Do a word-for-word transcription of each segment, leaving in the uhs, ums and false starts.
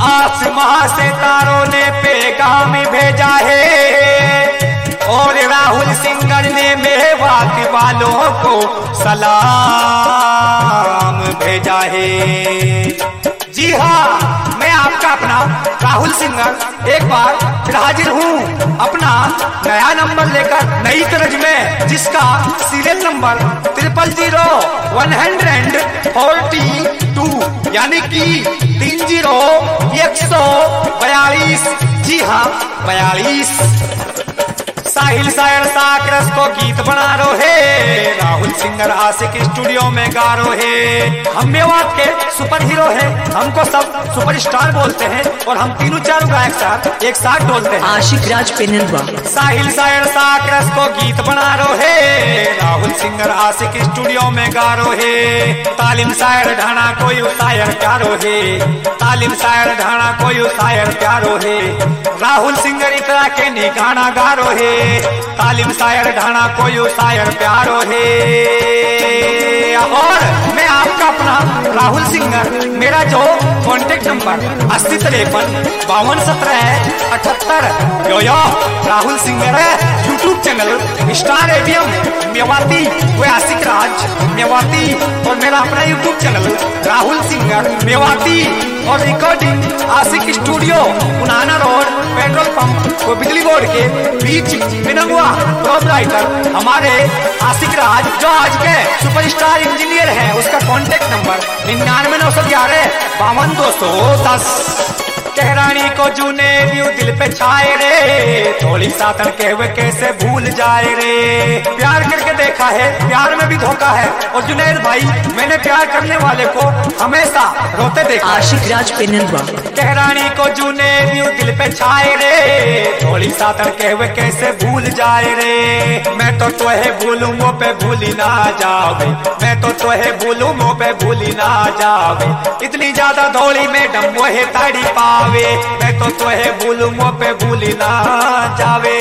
आसमां से तारों ने पैगाम भेजा है और राहुल सिंगर ने मेवात वालों को सलाम भेजा है। जी हाँ, मैं आपका अपना राहुल सिंगर एक बार फिर हाजिर हूँ अपना नया नंबर लेकर, नई तरज में, जिसका serial number triple zero one hundred forty two यानी कि तीन जीरो एक सौ बयालीस। जी हाँ, बयालीस। साहिल शायर साकरस को गीत बना रो है, राहुल सिंगर आशिक स्टूडियो में गा रो है। हम मेवात के सुपर हीरो है, हमको सब सुपरस्टार बोलते हैं और हम तीनों चारों गायक साथ एक साथ बोलते हैं। आशिक राज पेनलवा। साहिल शायर साकरस को गीत बना रो है, राहुल सिंगर आशिक स्टूडियो में गा रो है। तालिम शायर ढाना कोई शायर प्यारो है, तालिम शायर ढाना कोई शायर प्यारो है। राहुल सिंगर इतना के नी गाना गा रो है, तालिम शायर ढाना कोई शायर प्यारो है। और मैं आपका अपना राहुल सिंगर, मेरा जो कॉन्टेक्ट नंबर अस्सी तिरपन बावन सत्रह अठहत्तर यो यो राहुल सिंगर है। YouTube channel star ATM Mewati वो आशिक राज मेवाती, और मेरा अपना YouTube channel Rahul singer Mewati, और recording Aashiq studio Punhana road petrol pump को बिजली बोर्ड के बीच बिनंगुआ प्रोपराइटर हमारे आशिक राज, जो आज के सुपरस्टार इंजीनियर है। उसका कॉन्टेक्ट नंबर निन्यानवे नौ सौ ग्यारह बावन दो सौ दस। कहरानी को जूने व्यू दिल पे छाए रे, थोड़ी साथन के हुए कैसे भूल जाए रे। प्यार करके देखा है, प्यार में भी धोखा है, और जुनैद भाई मैंने प्यार करने वाले को हमेशा रोते देखा। आशिक राज पेनलवा। कहरानी को जूने व्यू दिल पे छाए रे, थोड़ी साथन के हुए कैसे भूल जाए रे। मैं तो तोहे भूलूं वो पे भूली ना जावे, मैं तो तोहे भूलूं वो पे भूली ना जावे। इतनी ज्यादा धोली मैडम मोहे ताड़ी पावे, मैं तो तोहे भूलूं वो पे भूली ना जावे।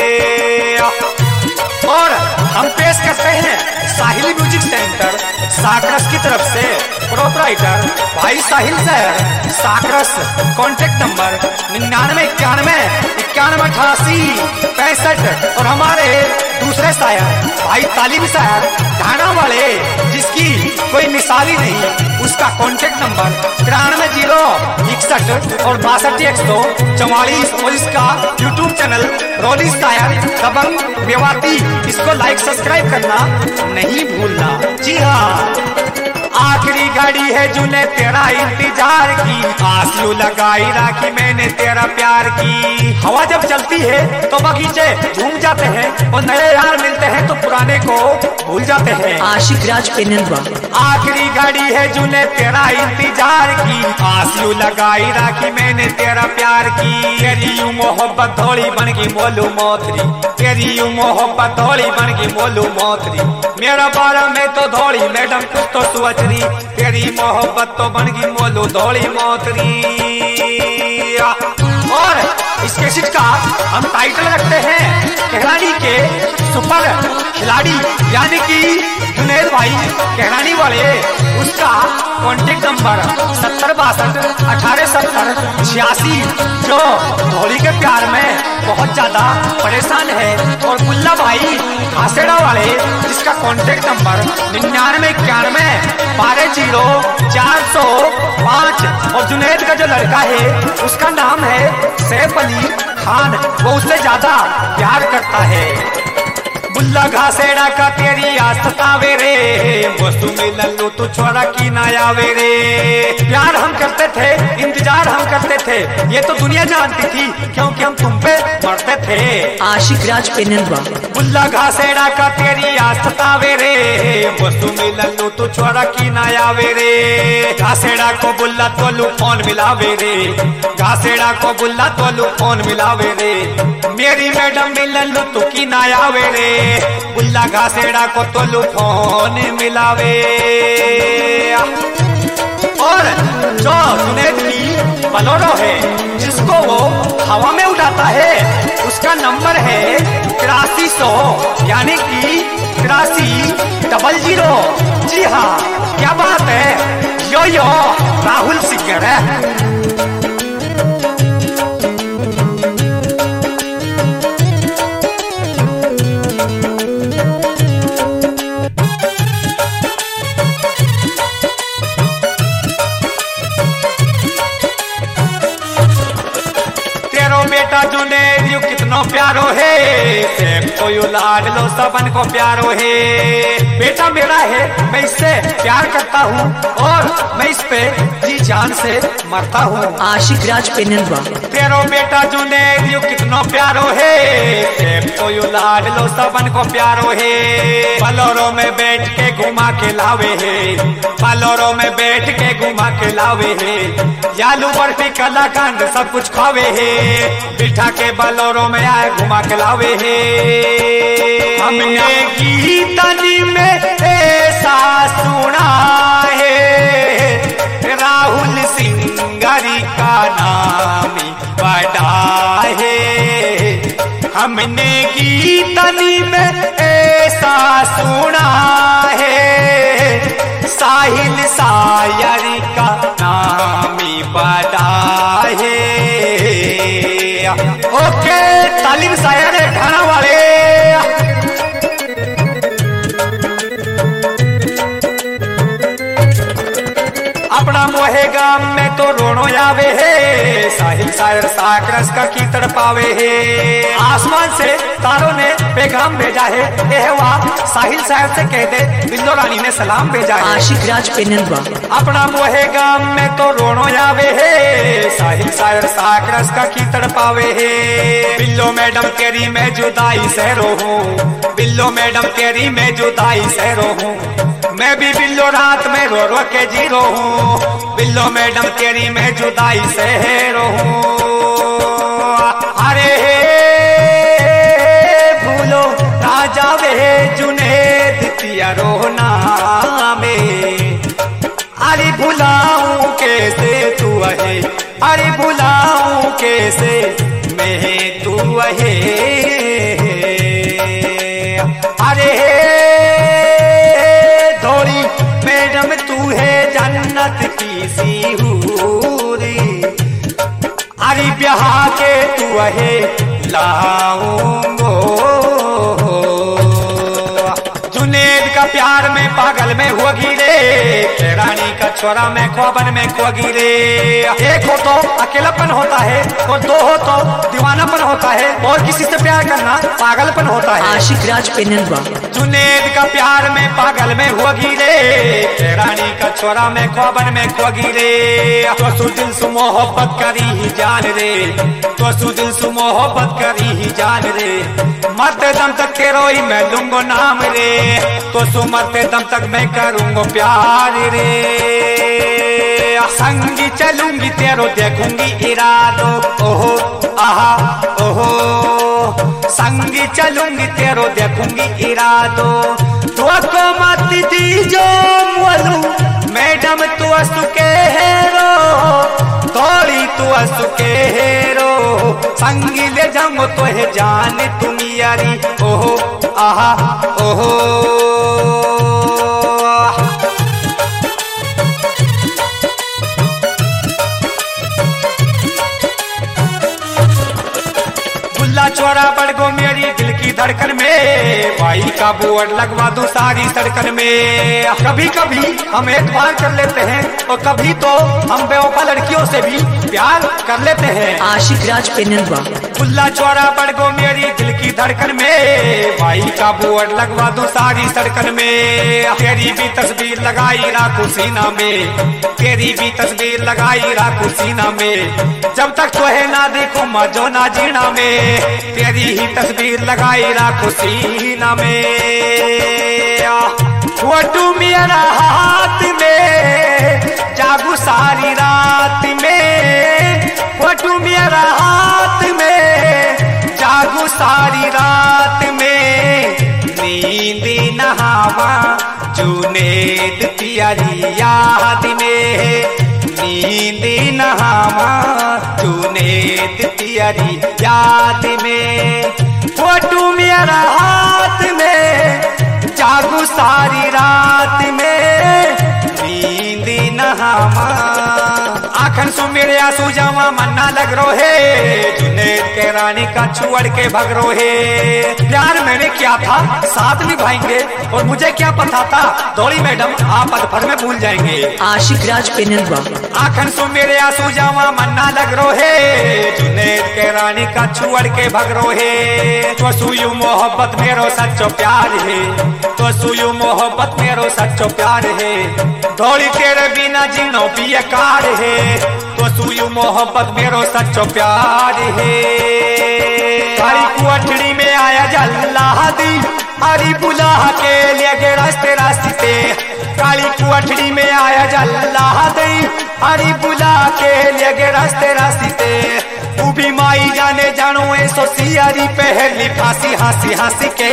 और हम पेश करते हैं साहिल म्यूजिक सेंटर साकरस की तरफ से प्रोपराइटर भाई साहिल सर साकरस। कॉन्टेक्ट नंबर निन्यानवे इक्यानवे इक्यानवे अठासी पैंसठ। और हमारे दूसरे शायर भाई तालिम शायर ढाना वाले, जिसकी कोई मिसाली नहीं, उसका कॉन्टेक्ट नंबर तिरानवे जीरो इकसठ और बासठ एक सौ चौवालीस। और इसका यूट्यूब चैनल रोली शायर दबंग मेवाती, इसको लाइक सब्सक्राइब करना नहीं भूलना। जी हाँ, आखिरी घड़ी है जूने तेरा इंतजार की, आस यूं लगाई राखी मैंने तेरा प्यार की। हवा जब चलती है तो बगीचे झूम जाते हैं, और नए यार मिलते हैं तो पुराने को भूल जाते हैं। आशिक राज पेनलवा। आखिरी घड़ी है जूने तेरा इंतजार की, आस यूं लगाई राखी मैंने तेरा प्यार की। तेरी यूं मोहब्बत थोड़ी बन गई मोलू मोतरी, तेरी यूं मोहब्बत थोड़ी बन गई मोलू मोतरी। मेरा बारा में तो धोड़ी मैडम कुछ तो सुअचरी, तेरी मोहब्बत तो बन गई मोलू धोड़ी मोतरी। और इस कैसेट का हम टाइटल रखते हैं कहरानी के सुपर खिलाड़ी, यानी कि जुनैद भाई कहरानी वाले। उसका कॉन्टेक्ट नंबर सत्तर बासठ अठारह सत्तर छियासी, जो धोली के प्यार में बहुत ज्यादा परेशान है। और गुल्ला भाई हासेड़ा वाले, जिसका कॉन्टेक्ट नंबर निन्यानवे इक्यानवे बारह जीरो चार सौ पाँच। और जुनैद का जो लड़का है उसका नाम है सैफ अली खान, वो उससे ज्यादा प्यार करता है। बुल्ला घासेड़ा का तेरी आस सतावे रे, वस्तु मिलन लो तो छोड़ा की ना आवे रे। प्यार हम करते थे, इंतजार हम करते थे, ये तो दुनिया जानती थी क्योंकि हम तुम पे मरते थे। आशिक राज पेनलवा। बुल्ला घासेड़ा का तेरी आस सतावे रे, वस्तु मिलन लो तो छोड़ा की ना आवे रे। घासेड़ा को बुल्ला तोलू फोन मिलावे रे, घासेड़ा को बुल्ला तोलू फोन मिलावे रे। मेरी मैडम मिलन लो तो की ना आवे रे, बुल्ला घासेड़ा को तोलू फोन मिलावे। और जो जुनैद की बलोरो है, जिसको वो हवा में उड़ाता है, उसका नंबर है तिरासी सौ यानी कि तिरासी डबल जीरो। जी हाँ, क्या बात है, यो यो राहुल सिंगर है। प्यारो है, सेब तो यू लाड लो सबन को प्यारो है। बेटा मेरा है, मैं इससे प्यार करता हूँ और मैं इस पे जी जान से मरता हूँ। आशिक राज पेननवा। तेरो बेटा जुनेद यू कितनो प्यारो है, सेब तो यू लाड लो सबन को प्यारो है। बलोरो में बैठ के घुमा के लावे है, बलोरो में बैठ के घुमा के लावे है। यालू बर्फी कलाकंद सब कुछ खावे है, बिठा के बलोरो में आए घुमा के लावे है। हमने गीतनी में ऐसा सुना है, राहुल सिंगारी का नाम बड़ा है। हमने गीतनी में ऐसा सुना है, साहिल सायरी का नाम बड़ा है। ओके तालीम शायर ठाना वाले। अपना मोहे गाम में तो रोनो आवे है, साहिल शायर साकरस का की तड़पावे है। आसमान से तारों ने पैगाम भेजा है, यह वाह साहिल शायर से कह दे बिल्लो रानी ने सलाम भेजा है। आशिक राज पेननवा। अपना मोहे गाम में तो रोनो आवे है, साहिल शायर साकरस का की तड़पावे है। बिल्लो मैडम तेरी मैं जुदाई से रोहूं, बिल्लो मैडम तेरी मैं जुदाई से रोहूं। मैं भी बिल्लो रात में रो रो के जी रो हूँ, बिल्लो मैडम तेरी मैं जुदाई से रो हूँ। अरे भूलो राजा वे जुनेद तिया रोना में, अरे भुलाऊं कैसे तू है, अरे भुलाऊं कैसे मैं तू है। अरे मैडम तू है जन्नत की सी हूरी, अरे ब्याह के तू है लाऊंगो। जुनेद का प्यार में पागल में हुआ गिरे, रानी का छोरा में ख्वाबन में खो गिरे। एक हो तो अकेलापन होता है और दो हो तो दीवानापन होता है, और किसी से प्यार करना पागलपन होता है। आशिक राज पेननवा। जुनेद का प्यार में पागल में हुआ गिरे, रानी का छोरा में ख्वाबन में खो गिरे। तो सु दिल सु मोहब्बत करी ही जान रे, तो सु दिल सु मोहब्बत करी ही जान रे। मरते दम तक तेरो ही मैं लूंगो नाम रे, तो सु मरते दम तक मैं करूंगो प्यार रे। संगी चलूंगी तेरो देखूंगी इरादो, ओहो आहा ओहो। संगी चलूंगी तेरो देखूंगी इरादो, तो को मत दीजो मोलू मैडम तू असुके हेरो, थोड़ी तू असुके हेरो। संगी ले जाऊंगो तो है जान तुम यारी, ओहो आहा ओहो। चोरा बढ़ गो मेरी दिल की धड़कन में, भाई का बोर्ड लगवा दूं सारी सड़कन में। कभी कभी हम एक बार कर लेते हैं और कभी तो हम बेवफा लड़कियों से भी प्यार कर लेते हैं। आशिक राज पेननवा। खुला चौरा बढ़ गो मेरी दिल की धड़कन में, भाई का बोर्ड लगवा दूं सारी सड़कन में। तेरी भी तस्वीर लगाई राखू सीना में, तेरी भी तस्वीर लगाई राखू सीना में। जब तक तो है ना देखो मजो ना जीना में, तेरी ही तस्वीर लगाई राखू सीना में। फोटू मेरा हाथ में जागू सारी रात में, फोटू मेरा हाथ में जागू सारी रात में। नींद नहावा जुनेद प्यारी याद में, नींद नहावा जुनेद प्यारी याद में। फोटू मेरा हाथ में जागू सारी रात में, नींद नहावा आखन सुन मेरे आंसू जावा मन्ना लग रो है, जुनैद के रानी का छुअड़ के भग रो है। प्यार मैंने किया था साथ निभाएंगे, और मुझे क्या पता था दौड़ी मैडम आप अधफर में भूल जाएंगे। आशिक राज पेननवा। आखन सो मेरे आंसू जावा मन्ना लग रो है, जुनैद के रानी का छुअड़ के भग रो है। तो सुयु मोहब्बत मेरो सच्चो प्यार है, तो सुयु मोहब्बत मेरो सच्चो प्यार है। दौड़ी तेरे बिना जीनो बेकार है, तो सुयु मोहब्बत मेरो सच्चो प्यार है। काली कुअठड़ी में आया जल्ला दी, हरी बुला के ले गए रास्ते रास्ते। काली कुअठड़ी में आया जल्ला दी, हरी बुला के ले गए रास्ते रास्ते। उभी माई जाने जानो ऐसो सियारी पहली फांसी हंसी हंसी के।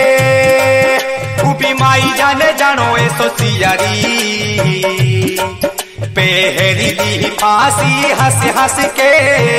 उभी माई जाने जानो ऐसो सियारी पहली फांसी हंसी हंसी के।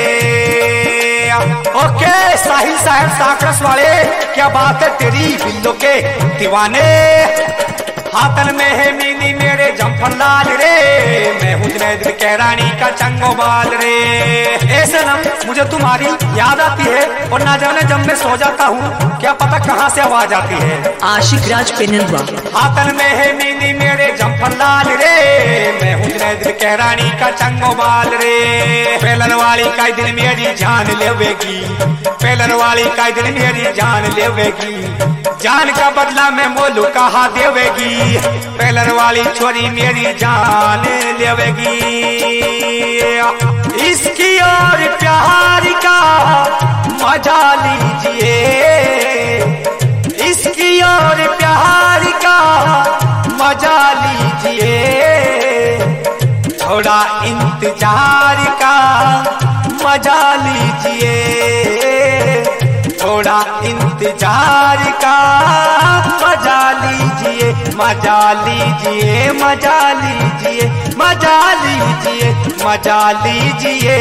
ओके साहिल साहब साकरस वाले, क्या बात है तेरी बिल्लो के दीवाने। हाथन में है मीनी मेरे जम्फर लाल रे, मैं हूँ जुनैद के रानी का चंगो बाल रे। ऐसे ना मुझे तुम्हारी याद आती है, और ना जाने जब मैं सो जाता हूँ क्या पता कहाँ से आवाज आती है। आशिक राज पेननवा। हाथन में है मीनी मेरे जम्फर लाल रे, मैं हूँ जुनैद के रानी का चंगो बाल रे। पेलर वाली का दिन मेरी जान लेवेगी, पेलर वाली का दिन मेरी जान लेवेगी। जान का बदला मैं मोलू कहा देवेगी, पेलर वाली छोरी मेरी जान लेवेगी। इसकी और प्यार का मजा लीजिए, इसकी और प्यार का मजा लीजिए। थोड़ा इंतजार का मजा लीजिए, थोड़ा इंतजार का मजा लीजिए। मजा लीजिए मजा लीजिए मजा लीजिए मजा लीजिए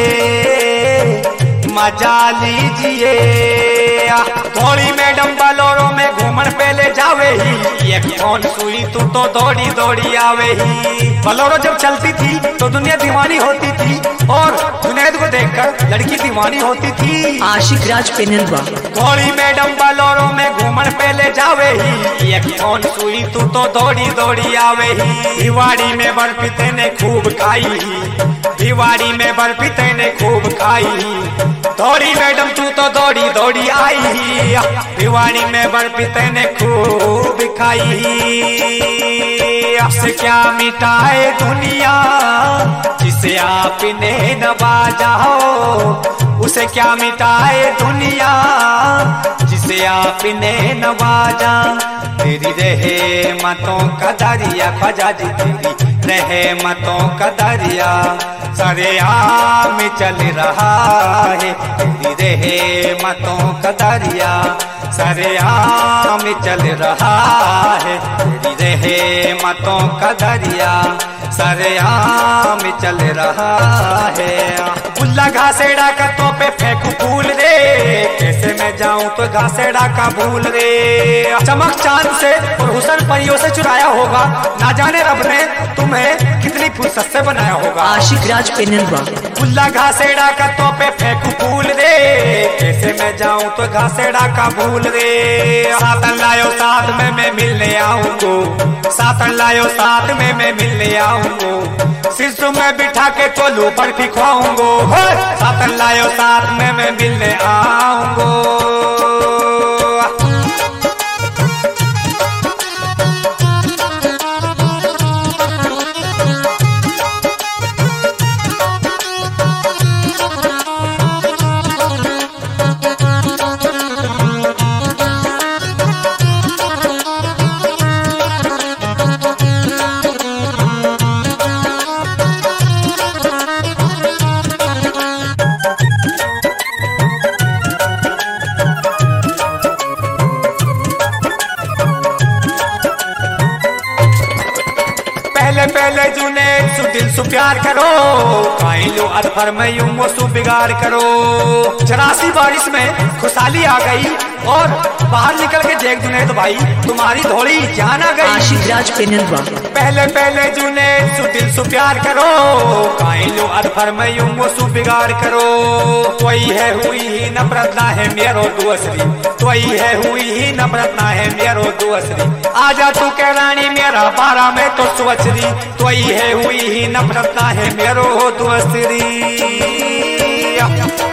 मजा लीजिए। थोड़ी मैडम बलोरो में घूमन पहले जावे ही, एक फोन सुई तू तो दौड़ी दौड़ी आवे ही। बलोरो जब चलती थी तो दुनिया दीवानी होती थी, और जुनैद को देखकर लड़की दीवानी होती थी। आशिक राज पेननवा। थोड़ी मैडम बलोरो में घूमन पहले जावे ही, एक फोन सुई तू तो दौड़ी दौड़ी आवे ही। दिवाड़ी में बर्फी तेने खूब खाई, दिवाड़ी में बर्फी तेने खूब खाई। दौड़ी मैडम तू तो दौड़ी दौड़ी आई, दिवाड़ी में बर्फी तेने खूब खाई। आपसे क्या मिटाए दुनिया जिसे आपने नवाजा हो, उसे क्या मिटाए दुनिया जिसे आपने नवाजा। तेरी रहे मतों का दरिया ख्वाजा जी, तेरी रहे मतों का दरिया सरेआम चल रहा है। तेरी रहे मतों का दरिया सरेआम चल रहा है। तेरी रहे मतों का दरिया सरेआम चल रहा है। बुल्ला घासेड़ा का तो पे फेंकू फूल रे, कैसे मैं जाऊं तो घासेड़ा का भूल रे। चमक चांद से और हुस्न परियों से चुराया होगा, ना जाने रब ने तुम्हें कितनी फुर्सत से बनाया होगा। आशिक राज पेननवा। बुल्ला घासेड़ा का तो पे फेंकू फूल रे, कैसे मैं जाऊं तो घासेड़ा का भूल रे। सातन लायो साथ में मैं मिलने आऊंगो, सातन लायो साथ में मैं मिलने आऊंगो। शिशु में बिठा के कोलू पर फिखवाऊंगो, सातन लायो साथ में मैं मिलने आऊंगो। पहले पहले जुनैद सु दिल सु प्यार करो, खाई लो अधफर में यूं वो सु बिगाड़ करो। चौरासी बारिश में खुशहाली आ गई, और बाहर निकल के देख जुने तो भाई तुम्हारी थोड़ी जान आ गई। आशिक राज पेनलवा। पहले पहले जुने सु दिल सु प्यार करो, काई लो अधर में यूं वो सु बिगाड़ करो। कोई है हुई ही नफरत ना है मेरो दूसरी, कोई है हुई ही नफरत ना है मेरो दूसरी। आजा तू के रानी मेरा बारा में तो सुवचरी, कोई है हुई ही नफरत ना है मेरो दूसरी।